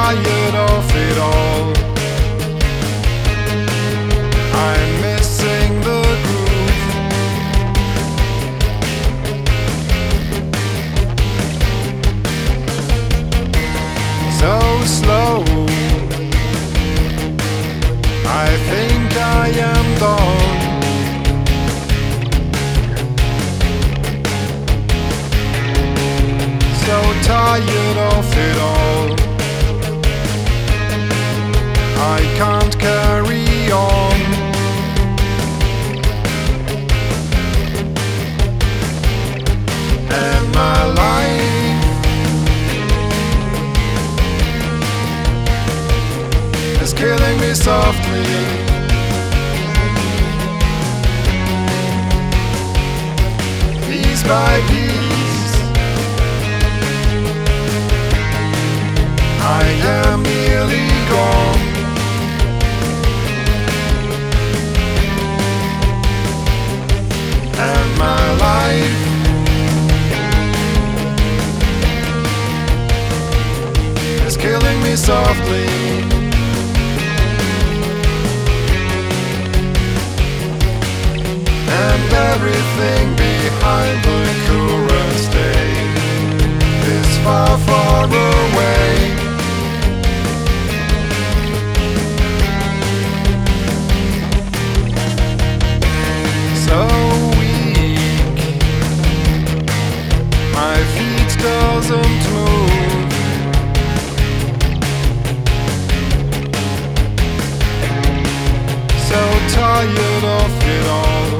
tired of it all. I'm missing the groove. So slow, I think I am done. So tired of it all. I can't carry on. And my life is killing me softly. Piece by piece, I am nearly gone. And my life is killing me softly. And everything behind the current state is far, far away. So weak, my feet doesn't move. So tired of it all.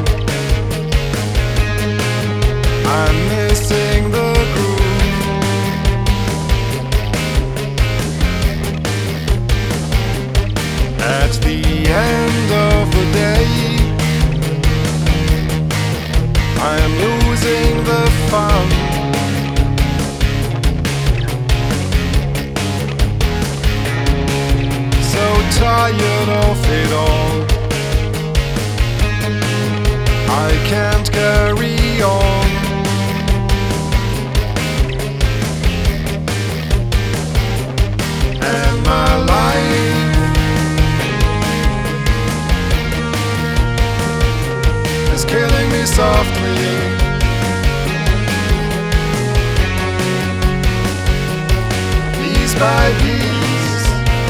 I'm missing the groove. At the end of the day, I am losing the fun. So tired of it all. I can't carry on. And my life is killing me softly. Piece by piece,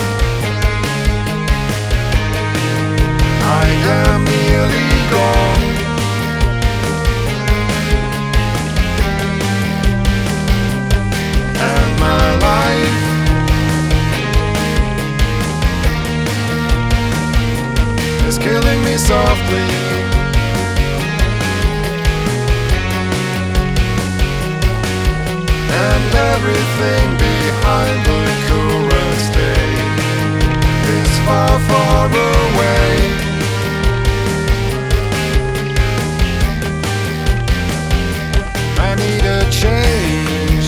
I am nearly gone. And my life is killing me softly. And everything behind the current state is far, far away. I need a change.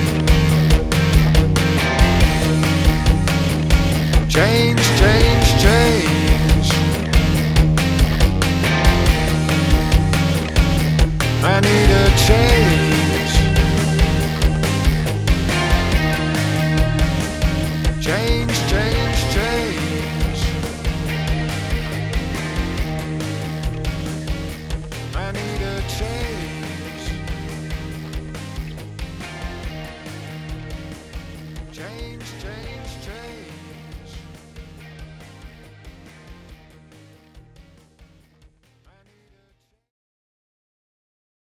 Change, change, change. I need a change. Change, change, change. I need a change. Change, change, change.